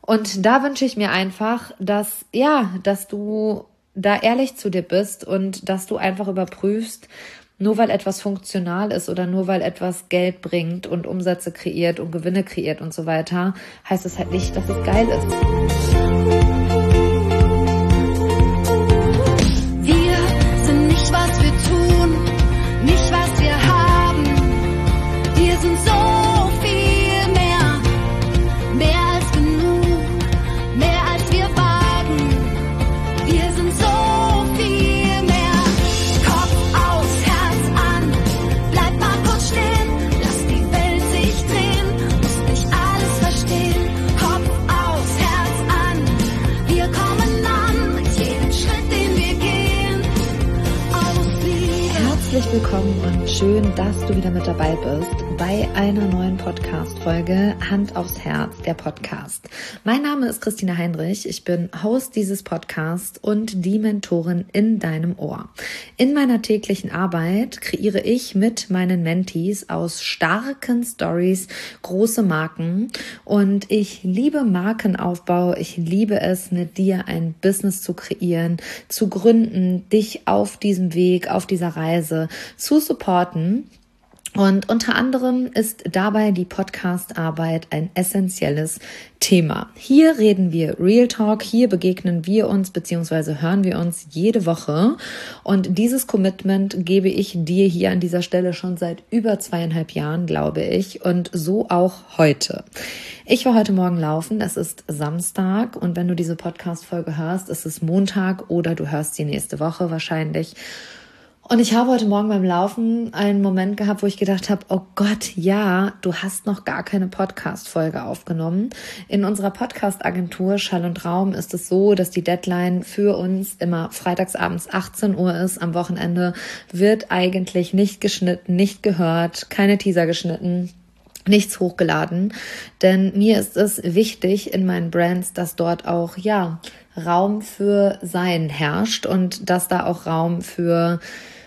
Und da wünsche ich mir einfach, dass du da ehrlich zu dir bist und dass du einfach überprüfst, nur weil etwas funktional ist oder nur weil etwas Geld bringt und Umsätze kreiert und Gewinne kreiert und so weiter, heißt es halt nicht, dass es geil ist. Wir sind nicht, was wir tun, nicht, was wir haben. Wir sind so viel mehr als genug, mehr als wir wagen. Wir sind so viel mehr. Kopf aus, Herz an, bleib mal kurz stehen, lass die Welt sich drehen, musst nicht alles verstehen. Kopf aus, Herz an, wir kommen an mit jedem Schritt, den wir gehen, aus Liebe. Herzlich willkommen und schön, dass du wieder mit dabei bist bei einer neuen Podcast-Folge Hand aufs Herz, der Podcast. Mein Name ist Christina Heinrich, ich bin Host dieses Podcasts und die Mentorin in deinem Ohr. In meiner täglichen Arbeit kreiere ich mit meinen Mentees aus starken Stories große Marken und ich liebe Markenaufbau, ich liebe es, mit dir ein Business zu kreieren, zu gründen, dich auf diesem Weg, auf dieser Reise zu supporten. Und unter anderem ist dabei die Podcast-Arbeit ein essentielles Thema. Hier reden wir Real Talk, hier begegnen wir uns bzw. hören wir uns jede Woche. Und dieses Commitment gebe ich dir hier an dieser Stelle schon seit über 2,5 Jahren, glaube ich, und so auch heute. Ich war heute Morgen laufen, es ist Samstag und wenn du diese Podcast-Folge hörst, ist es Montag oder du hörst sie nächste Woche wahrscheinlich. Und ich habe heute Morgen beim Laufen einen Moment gehabt, wo ich gedacht habe, oh Gott, ja, du hast noch gar keine Podcast-Folge aufgenommen. In unserer Podcast-Agentur Schall und Raum ist es so, dass die Deadline für uns immer freitagsabends 18 Uhr ist. Am Wochenende wird eigentlich nicht geschnitten, nicht gehört, keine Teaser geschnitten. Nichts hochgeladen, denn mir ist es wichtig in meinen Brands, dass dort auch Raum für Sein herrscht und dass da auch Raum für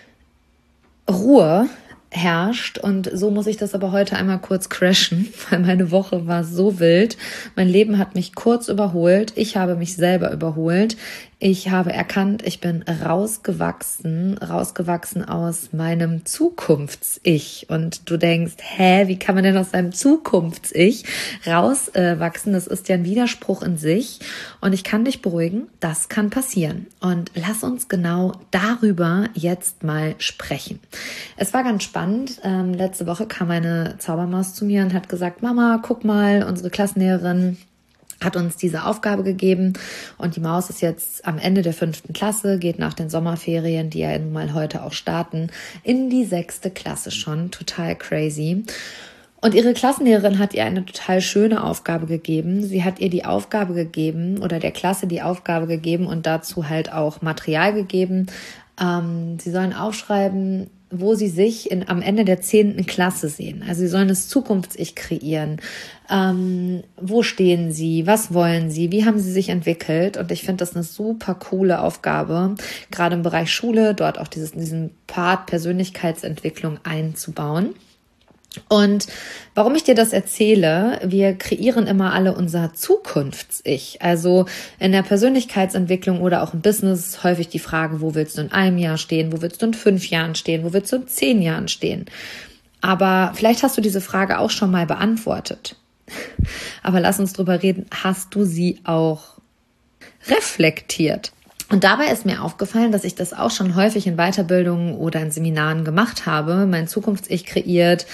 Ruhe herrscht und so muss ich das aber heute einmal kurz crashen, weil meine Woche war so wild. Mein Leben hat mich kurz überholt. Ich habe mich selber überholt. Ich habe erkannt, ich bin rausgewachsen aus meinem Zukunfts-Ich. Und du denkst, wie kann man denn aus seinem Zukunfts-Ich rauswachsen? Das ist ja ein Widerspruch in sich. Und ich kann dich beruhigen, das kann passieren. Und lass uns genau darüber jetzt mal sprechen. Es war ganz spannend. Letzte Woche kam meine Zaubermaus zu mir und hat gesagt, Mama, guck mal, unsere Klassenlehrerin hat uns diese Aufgabe gegeben und die Maus ist jetzt am Ende der 5. Klasse, geht nach den Sommerferien, die ja nun mal heute auch starten, in die 6. Klasse schon. Total crazy. Und ihre Klassenlehrerin hat ihr eine total schöne Aufgabe gegeben. Sie hat ihr die Aufgabe gegeben oder der Klasse die Aufgabe gegeben und dazu halt auch Material gegeben. Sie sollen aufschreiben, wo sie sich am Ende der 10. Klasse sehen. Also sie sollen das Zukunfts-Ich kreieren. Wo stehen sie? Was wollen sie? Wie haben sie sich entwickelt? Und ich finde das eine super coole Aufgabe, gerade im Bereich Schule, dort auch diesen Part Persönlichkeitsentwicklung einzubauen. Und warum ich dir das erzähle, wir kreieren immer alle unser Zukunfts-Ich. Also in der Persönlichkeitsentwicklung oder auch im Business ist häufig die Frage, wo willst du in einem Jahr stehen, wo willst du in 5 Jahren stehen, wo willst du in 10 Jahren stehen. Aber vielleicht hast du diese Frage auch schon mal beantwortet. Aber lass uns drüber reden, hast du sie auch reflektiert? Und dabei ist mir aufgefallen, dass ich das auch schon häufig in Weiterbildungen oder in Seminaren gemacht habe, mein Zukunfts-Ich kreiert,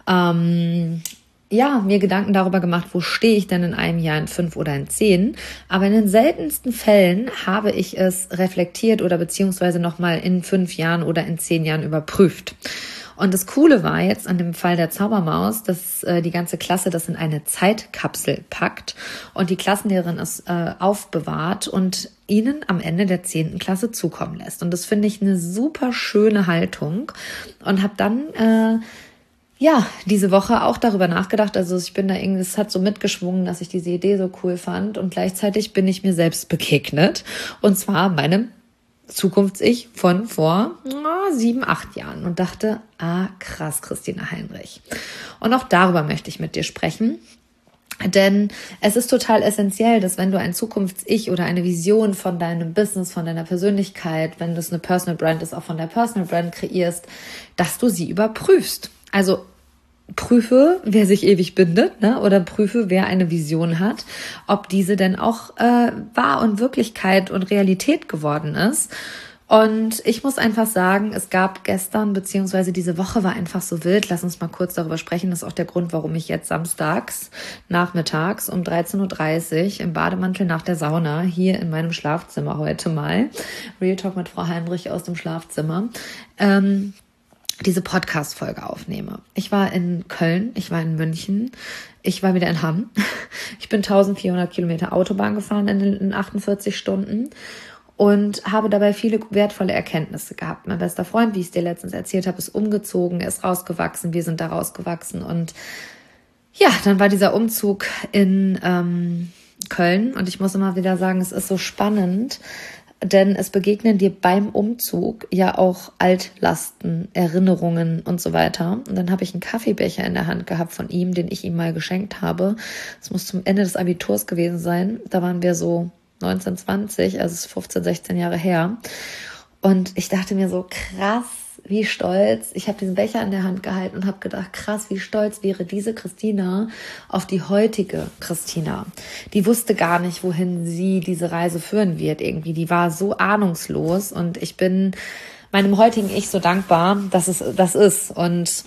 mir Gedanken darüber gemacht, wo stehe ich denn in einem Jahr, in 5 oder in 10. Aber in den seltensten Fällen habe ich es reflektiert oder beziehungsweise nochmal in 5 Jahren oder in 10 Jahren überprüft. Und das Coole war jetzt an dem Fall der Zaubermaus, dass die ganze Klasse das in eine Zeitkapsel packt und die Klassenlehrerin es aufbewahrt und ihnen am Ende der 10. Klasse zukommen lässt. Und das finde ich eine super schöne Haltung und habe dann diese Woche auch darüber nachgedacht. Also ich bin da irgendwie, es hat so mitgeschwungen, dass ich diese Idee so cool fand und gleichzeitig bin ich mir selbst begegnet und zwar meinem Zukunfts-Ich von vor 7, 8 Jahren und dachte, krass, Christina Heinrich. Und auch darüber möchte ich mit dir sprechen. Denn es ist total essentiell, dass wenn du ein Zukunfts-Ich oder eine Vision von deinem Business, von deiner Persönlichkeit, wenn das eine Personal Brand ist, auch von der Personal Brand kreierst, dass du sie überprüfst. Also prüfe, wer sich ewig bindet, ne? Oder prüfe, wer eine Vision hat, ob diese denn auch wahr und Wirklichkeit und Realität geworden ist. Und ich muss einfach sagen, es gab gestern, beziehungsweise diese Woche war einfach so wild. Lass uns mal kurz darüber sprechen. Das ist auch der Grund, warum ich jetzt samstags, nachmittags um 13.30 Uhr im Bademantel nach der Sauna hier in meinem Schlafzimmer heute mal, Real Talk mit Frau Heinrich aus dem Schlafzimmer, diese Podcast-Folge aufnehme. Ich war in Köln, ich war in München, ich war wieder in Hamm. Ich bin 1400 Kilometer Autobahn gefahren in 48 Stunden. Und habe dabei viele wertvolle Erkenntnisse gehabt. Mein bester Freund, wie ich es dir letztens erzählt habe, ist umgezogen, er ist rausgewachsen, wir sind da rausgewachsen. Und ja, dann war dieser Umzug in Köln. Und ich muss immer wieder sagen, es ist so spannend, denn es begegnen dir beim Umzug ja auch Altlasten, Erinnerungen und so weiter. Und dann habe ich einen Kaffeebecher in der Hand gehabt von ihm, den ich ihm mal geschenkt habe. Das muss zum Ende des Abiturs gewesen sein. Da waren wir so 19, 20, also es ist 15, 16 Jahre her. Und ich dachte mir so, krass, wie stolz. Ich habe diesen Becher in der Hand gehalten und habe gedacht, krass, wie stolz wäre diese Christina auf die heutige Christina. Die wusste gar nicht, wohin sie diese Reise führen wird irgendwie. Die war so ahnungslos und ich bin meinem heutigen Ich so dankbar, dass es das ist. Und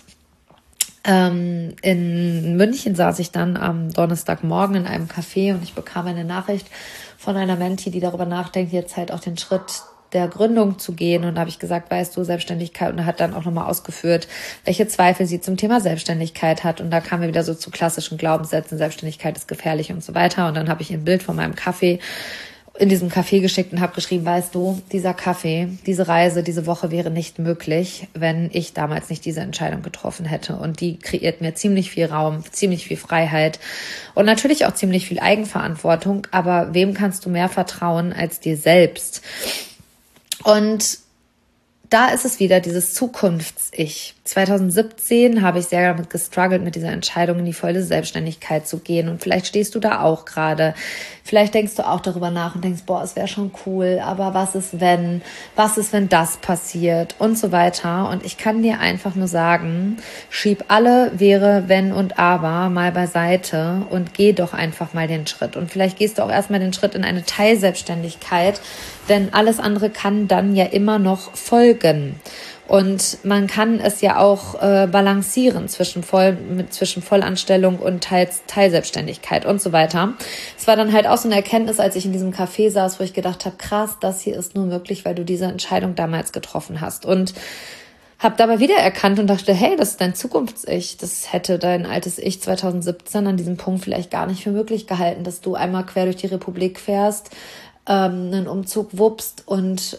in München saß ich dann am Donnerstagmorgen in einem Café und ich bekam eine Nachricht von einer Mentee, die darüber nachdenkt, jetzt halt auch den Schritt der Gründung zu gehen. Und da habe ich gesagt, weißt du, Selbstständigkeit, und er hat dann auch nochmal ausgeführt, welche Zweifel sie zum Thema Selbstständigkeit hat. Und da kamen wir wieder so zu klassischen Glaubenssätzen, Selbstständigkeit ist gefährlich und so weiter. Und dann habe ich ein Bild von meinem Kaffee in diesem Café geschickt und habe geschrieben, weißt du, dieser Kaffee, diese Reise, diese Woche wäre nicht möglich, wenn ich damals nicht diese Entscheidung getroffen hätte. Und die kreiert mir ziemlich viel Raum, ziemlich viel Freiheit und natürlich auch ziemlich viel Eigenverantwortung. Aber wem kannst du mehr vertrauen als dir selbst? Und da ist es wieder dieses Zukunfts-Ich. 2017 habe ich sehr damit gestruggelt, mit dieser Entscheidung in die volle Selbstständigkeit zu gehen. Und vielleicht stehst du da auch gerade. Vielleicht denkst du auch darüber nach und denkst, boah, es wäre schon cool, aber was ist, wenn das passiert und so weiter. Und ich kann dir einfach nur sagen, schieb alle wäre, wenn und aber mal beiseite und geh doch einfach mal den Schritt. Und vielleicht gehst du auch erstmal den Schritt in eine Teilselbstständigkeit, denn alles andere kann dann ja immer noch folgen. Und man kann es ja auch balancieren zwischen Vollanstellung und Teilselbstständigkeit und so weiter. Es war dann halt auch so eine Erkenntnis, als ich in diesem Café saß, wo ich gedacht habe, krass, das hier ist nur möglich, weil du diese Entscheidung damals getroffen hast. Und habe dabei wieder erkannt und dachte, hey, das ist dein Zukunfts-Ich. Das hätte dein altes Ich 2017 an diesem Punkt vielleicht gar nicht für möglich gehalten, dass du einmal quer durch die Republik fährst, einen Umzug wuppst und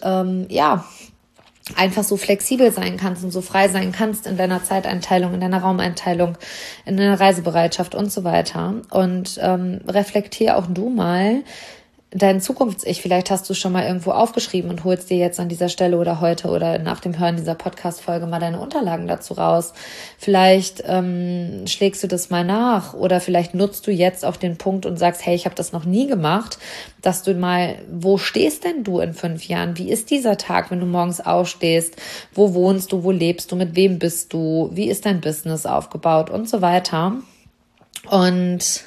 einfach so flexibel sein kannst und so frei sein kannst in deiner Zeiteinteilung, in deiner Raumeinteilung, in deiner Reisebereitschaft und so weiter. Und reflektier auch du mal dein Zukunfts-Ich. Vielleicht hast du es schon mal irgendwo aufgeschrieben und holst dir jetzt an dieser Stelle oder heute oder nach dem Hören dieser Podcast-Folge mal deine Unterlagen dazu raus. Vielleicht schlägst du das mal nach oder vielleicht nutzt du jetzt auch den Punkt und sagst, hey, ich habe das noch nie gemacht, dass du mal, wo stehst denn du in 5 Jahren? Wie ist dieser Tag, wenn du morgens aufstehst? Wo wohnst du? Wo lebst du? Mit wem bist du? Wie ist dein Business aufgebaut? Und so weiter. Und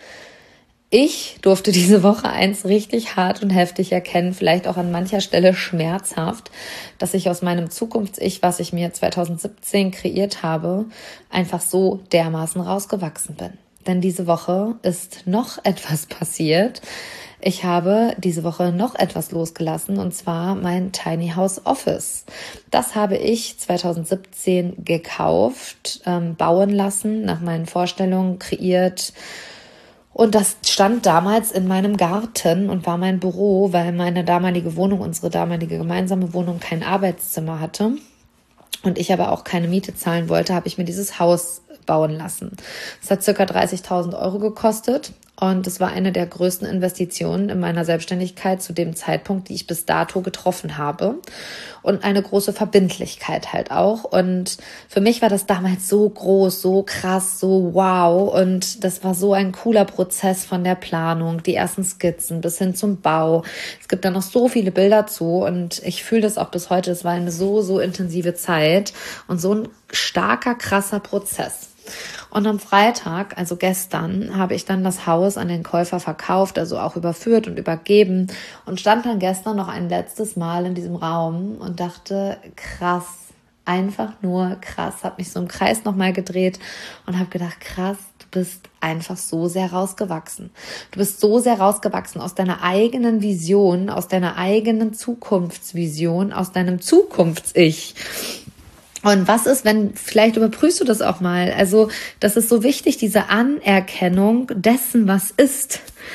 ich durfte diese Woche eins richtig hart und heftig erkennen, vielleicht auch an mancher Stelle schmerzhaft, dass ich aus meinem Zukunfts-Ich, was ich mir 2017 kreiert habe, einfach so dermaßen rausgewachsen bin. Denn diese Woche ist noch etwas passiert. Ich habe diese Woche noch etwas losgelassen, und zwar mein Tiny House Office. Das habe ich 2017 gekauft, bauen lassen, nach meinen Vorstellungen kreiert. Und das stand damals in meinem Garten und war mein Büro, weil meine damalige Wohnung, unsere damalige gemeinsame Wohnung, kein Arbeitszimmer hatte. Und ich aber auch keine Miete zahlen wollte, habe ich mir dieses Haus bauen lassen. Es hat ca. 30.000 € gekostet Und es war eine der größten Investitionen in meiner Selbstständigkeit zu dem Zeitpunkt, die ich bis dato getroffen habe. Und eine große Verbindlichkeit halt auch. Und für mich war das damals so groß, so krass, so wow. Und das war so ein cooler Prozess von der Planung, die ersten Skizzen bis hin zum Bau. Es gibt da noch so viele Bilder zu und ich fühle das auch bis heute. Es war eine so intensive Zeit und so ein starker, krasser Prozess. Und am Freitag, also gestern, habe ich dann das Haus an den Käufer verkauft, also auch überführt und übergeben und stand dann gestern noch ein letztes Mal in diesem Raum und dachte, krass, einfach nur krass, habe mich so im Kreis nochmal gedreht und habe gedacht, krass, du bist einfach so sehr rausgewachsen. Du bist so sehr rausgewachsen aus deiner eigenen Vision, aus deiner eigenen Zukunftsvision, aus deinem Zukunfts-Ich. Und was ist, wenn, vielleicht überprüfst du das auch mal, also das ist so wichtig, diese Anerkennung dessen, was ist.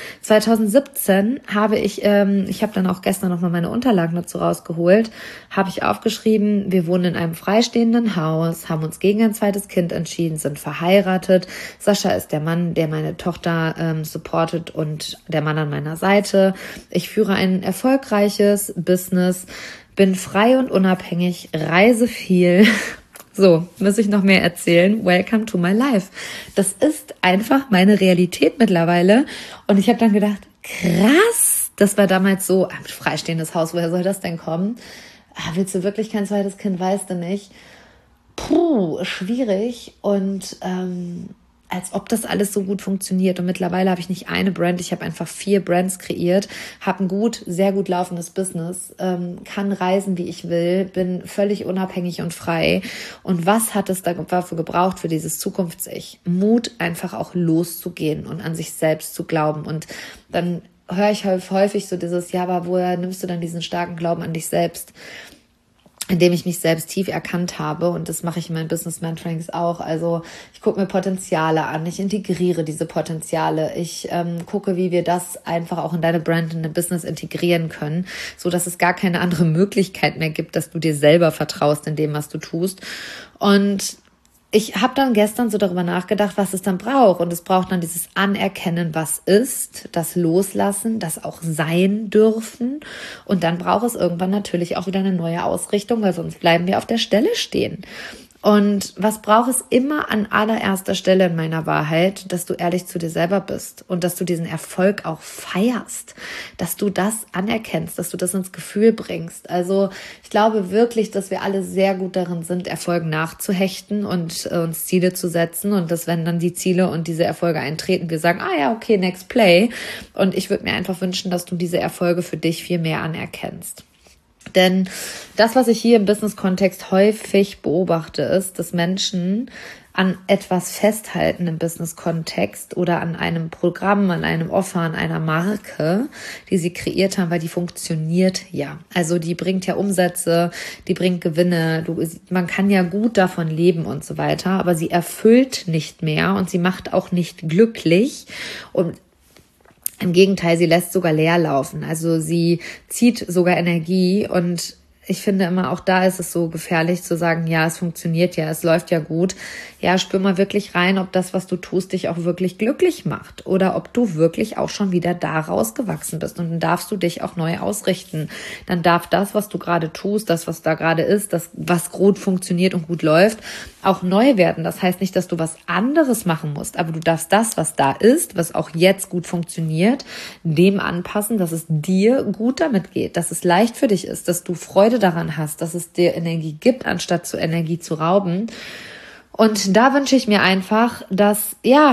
2017 habe ich habe dann auch gestern nochmal meine Unterlagen dazu rausgeholt, habe ich aufgeschrieben, wir wohnen in einem freistehenden Haus, haben uns gegen ein zweites Kind entschieden, sind verheiratet. Sascha ist der Mann, der meine Tochter supportet und der Mann an meiner Seite. Ich führe ein erfolgreiches Business, bin frei und unabhängig, reise viel. So, muss ich noch mehr erzählen? Welcome to my life. Das ist einfach meine Realität mittlerweile. Und ich habe dann gedacht, krass, das war damals so, ein freistehendes Haus, woher soll das denn kommen? Willst du wirklich kein zweites Kind, weißt du nicht? Puh, schwierig. Und als ob das alles so gut funktioniert. Und mittlerweile habe ich nicht eine Brand, ich habe einfach 4 Brands kreiert, habe ein sehr gut laufendes Business, kann reisen, wie ich will, bin völlig unabhängig und frei. Und was hat es dafür gebraucht, für dieses Zukunfts-Ich? Mut, einfach auch loszugehen und an sich selbst zu glauben. Und dann höre ich häufig so dieses, ja, aber woher nimmst du dann diesen starken Glauben an dich selbst? Indem ich mich selbst tief erkannt habe, und das mache ich in meinen Business Mentorings auch. Also ich gucke mir Potenziale an, ich integriere diese Potenziale, ich gucke, wie wir das einfach auch in deine Brand, in dein Business integrieren können, so dass es gar keine andere Möglichkeit mehr gibt, dass du dir selber vertraust in dem, was du tust. Und ich habe dann gestern so darüber nachgedacht, was es dann braucht. Und es braucht dann dieses Anerkennen, was ist, das Loslassen, das auch sein dürfen. Und dann braucht es irgendwann natürlich auch wieder eine neue Ausrichtung, weil sonst bleiben wir auf der Stelle stehen. Und was braucht es immer an allererster Stelle in meiner Wahrheit, dass du ehrlich zu dir selber bist und dass du diesen Erfolg auch feierst, dass du das anerkennst, dass du das ins Gefühl bringst. Also ich glaube wirklich, dass wir alle sehr gut darin sind, Erfolgen nachzuhechten und uns Ziele zu setzen, und dass, wenn dann die Ziele und diese Erfolge eintreten, wir sagen, ja, okay, next play. Und ich würde mir einfach wünschen, dass du diese Erfolge für dich viel mehr anerkennst. Denn das, was ich hier im Business-Kontext häufig beobachte, ist, dass Menschen an etwas festhalten im Business-Kontext oder an einem Programm, an einem Offer, an einer Marke, die sie kreiert haben, weil die funktioniert ja. Also die bringt ja Umsätze, die bringt Gewinne, man kann ja gut davon leben und so weiter, aber sie erfüllt nicht mehr und sie macht auch nicht glücklich. Und im Gegenteil, sie lässt sogar leer laufen. Also sie zieht sogar Energie, und ich finde immer, auch da ist es so gefährlich zu sagen, ja, es funktioniert ja, es läuft ja gut. Ja, spür mal wirklich rein, ob das, was du tust, dich auch wirklich glücklich macht oder ob du wirklich auch schon wieder da rausgewachsen bist. Und dann darfst du dich auch neu ausrichten. Dann darf das, was du gerade tust, das, was da gerade ist, das, was gut funktioniert und gut läuft, auch neu werden. Das heißt nicht, dass du was anderes machen musst, aber du darfst das, was da ist, was auch jetzt gut funktioniert, dem anpassen, dass es dir gut damit geht, dass es leicht für dich ist, dass du Freude daran hast, dass es dir Energie gibt, anstatt Energie zu rauben. Und da wünsche ich mir einfach, dass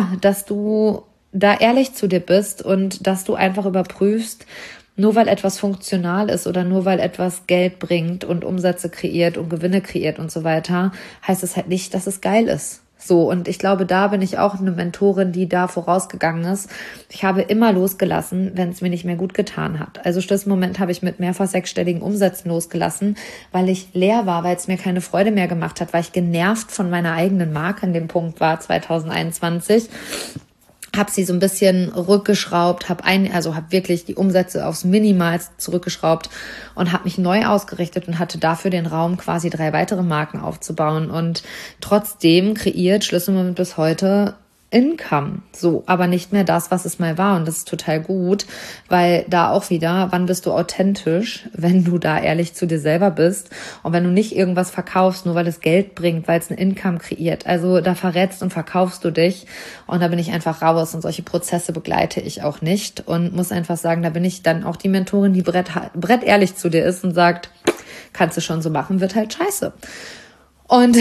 du da ehrlich zu dir bist und dass du einfach überprüfst, nur weil etwas funktional ist oder nur weil etwas Geld bringt und Umsätze kreiert und Gewinne kreiert und so weiter, heißt es halt nicht, dass es geil ist. So, und ich glaube, da bin ich auch eine Mentorin, die da vorausgegangen ist. Ich habe immer losgelassen, wenn es mir nicht mehr gut getan hat. Also Schlussmoment habe ich mit mehrfach 6-stelligen Umsätzen losgelassen, weil ich leer war, weil es mir keine Freude mehr gemacht hat, weil ich genervt von meiner eigenen Marke an dem Punkt war, 2021. Habe sie so ein bisschen rückgeschraubt, habe wirklich die Umsätze aufs Minimalste zurückgeschraubt und habe mich neu ausgerichtet und hatte dafür den Raum, quasi 3 weitere Marken aufzubauen. Und trotzdem kreiert Schlüsselmoment bis heute Income, so, aber nicht mehr das, was es mal war. Und das ist total gut, weil da auch wieder, wann bist du authentisch, wenn du da ehrlich zu dir selber bist und wenn du nicht irgendwas verkaufst, nur weil es Geld bringt, weil es ein Income kreiert. Also da verrätst und verkaufst du dich und da bin ich einfach raus und solche Prozesse begleite ich auch nicht und muss einfach sagen, da bin ich dann auch die Mentorin, die brett ehrlich zu dir ist und sagt, kannst du schon so machen, wird halt scheiße. Und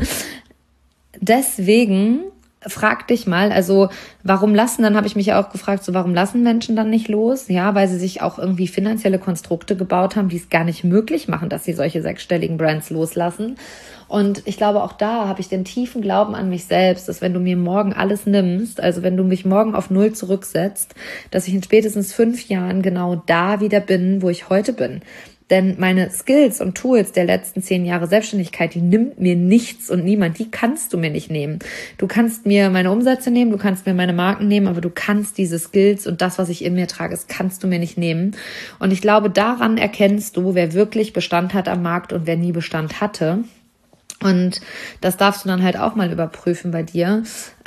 deswegen frag dich mal, also warum lassen, dann habe ich mich ja auch gefragt, so warum lassen Menschen dann nicht los? Ja, weil sie sich auch irgendwie finanzielle Konstrukte gebaut haben, die es gar nicht möglich machen, dass sie solche sechsstelligen Brands loslassen. Und ich glaube, auch da habe ich den tiefen Glauben an mich selbst, dass wenn du mir morgen alles nimmst, also wenn du mich morgen auf 0 zurücksetzt, dass ich in spätestens 5 Jahren genau da wieder bin, wo ich heute bin. Denn meine Skills und Tools der letzten 10 Jahre Selbstständigkeit, die nimmt mir nichts und niemand, die kannst du mir nicht nehmen. Du kannst mir meine Umsätze nehmen, du kannst mir meine Marken nehmen, aber du kannst diese Skills und das, was ich in mir trage, das kannst du mir nicht nehmen. Und ich glaube, daran erkennst du, wer wirklich Bestand hat am Markt und wer nie Bestand hatte. Und das darfst du dann halt auch mal überprüfen bei dir.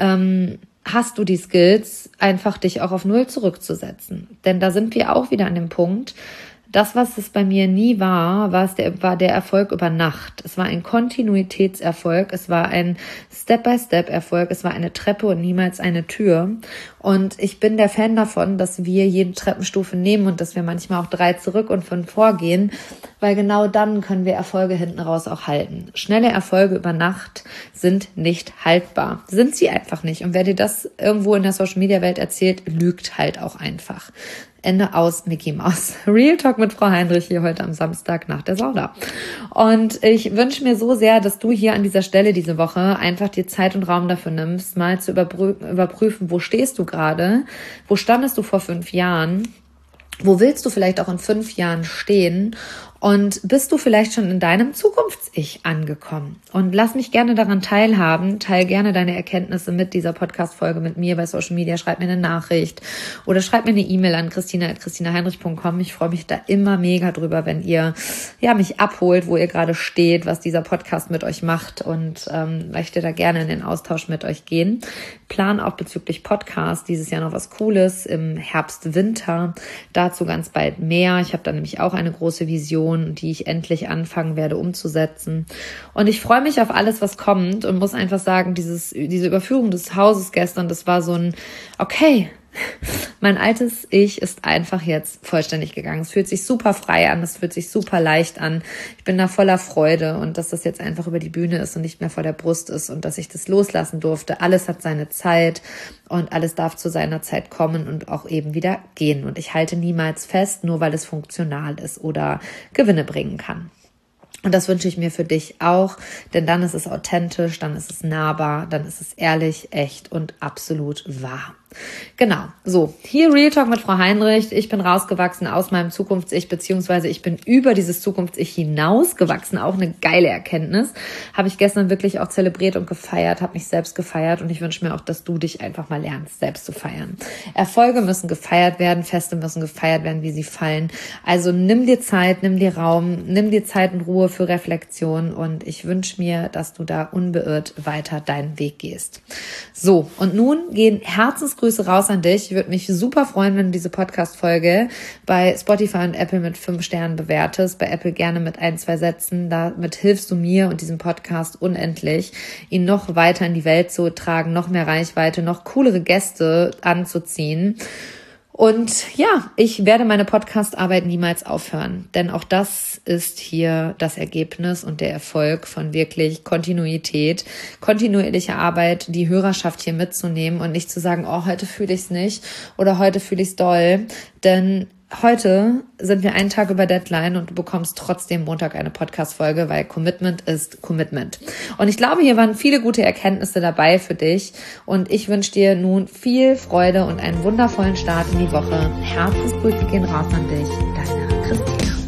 Hast du die Skills, einfach dich auch auf 0 zurückzusetzen? Denn da sind wir auch wieder an dem Punkt, das, was es bei mir nie war, war der Erfolg über Nacht. Es war ein Kontinuitätserfolg, es war ein Step-by-Step-Erfolg, es war eine Treppe und niemals eine Tür. Und ich bin der Fan davon, dass wir jede Treppenstufe nehmen und dass wir manchmal auch 3 zurück und 5 vorgehen, weil genau dann können wir Erfolge hinten raus auch halten. Schnelle Erfolge über Nacht sind nicht haltbar. Sind sie einfach nicht. Und wer dir das irgendwo in der Social-Media-Welt erzählt, lügt halt auch einfach. Ende aus Mickey Mouse. Real Talk mit Frau Heinrich hier heute am Samstag nach der Sauna. Und ich wünsche mir so sehr, dass du hier an dieser Stelle diese Woche einfach dir Zeit und Raum dafür nimmst, mal zu überprüfen, wo stehst du gerade? Wo standest du vor 5 Jahren? Wo willst du vielleicht auch in 5 Jahren stehen? Und bist du vielleicht schon in deinem Zukunfts-Ich angekommen? Und lass mich gerne daran teilhaben. Teil gerne deine Erkenntnisse mit dieser Podcast-Folge mit mir bei Social Media. Schreib mir eine Nachricht oder schreib mir eine E-Mail an christina@christinaheinrich.com. Ich freue mich da immer mega drüber, wenn ihr mich abholt, wo ihr gerade steht, was dieser Podcast mit euch macht und möchte da gerne in den Austausch mit euch gehen. Plan auch bezüglich Podcast dieses Jahr noch was Cooles im Herbst, Winter. Dazu ganz bald mehr. Ich habe da nämlich auch eine große Vision, die ich endlich anfangen werde umzusetzen. Und ich freue mich auf alles, was kommt und muss einfach sagen, diese Überführung des Hauses gestern, das war so ein, okay, mein altes Ich ist einfach jetzt vollständig gegangen. Es fühlt sich super frei an, es fühlt sich super leicht an. Ich bin da voller Freude und dass das jetzt einfach über die Bühne ist und nicht mehr vor der Brust ist und dass ich das loslassen durfte. Alles hat seine Zeit und alles darf zu seiner Zeit kommen und auch eben wieder gehen. Und ich halte niemals fest, nur weil es funktional ist oder Gewinne bringen kann. Und das wünsche ich mir für dich auch, denn dann ist es authentisch, dann ist es nahbar, dann ist es ehrlich, echt und absolut wahr. Genau, so, hier Real Talk mit Frau Heinrich. Ich bin rausgewachsen aus meinem Zukunfts-Ich, beziehungsweise ich bin über dieses Zukunfts-Ich hinausgewachsen. Auch eine geile Erkenntnis. Habe ich gestern wirklich auch zelebriert und gefeiert, habe mich selbst gefeiert und ich wünsche mir auch, dass du dich einfach mal lernst, selbst zu feiern. Erfolge müssen gefeiert werden, Feste müssen gefeiert werden, wie sie fallen. Also nimm dir Zeit, nimm dir Raum, nimm dir Zeit und Ruhe für Reflexion und ich wünsche mir, dass du da unbeirrt weiter deinen Weg gehst. So, und nun gehen Herzensgrüße raus an dich. Ich würde mich super freuen, wenn du diese Podcast-Folge bei Spotify und Apple mit 5 Sternen bewertest. Bei Apple gerne mit 1, 2 Sätzen. Damit hilfst du mir und diesem Podcast unendlich, ihn noch weiter in die Welt zu tragen, noch mehr Reichweite, noch coolere Gäste anzuziehen. Und ja, ich werde meine Podcast-Arbeit niemals aufhören, denn auch das ist hier das Ergebnis und der Erfolg von wirklich Kontinuität, kontinuierliche Arbeit, die Hörerschaft hier mitzunehmen und nicht zu sagen, oh, heute fühle ich es nicht oder heute fühle ich es doll, denn heute sind wir einen Tag über Deadline und du bekommst trotzdem Montag eine Podcast-Folge, weil Commitment ist Commitment. Und ich glaube, hier waren viele gute Erkenntnisse dabei für dich und ich wünsche dir nun viel Freude und einen wundervollen Start in die Woche. Herzensgrüße gehen raus an dich, deine Christina.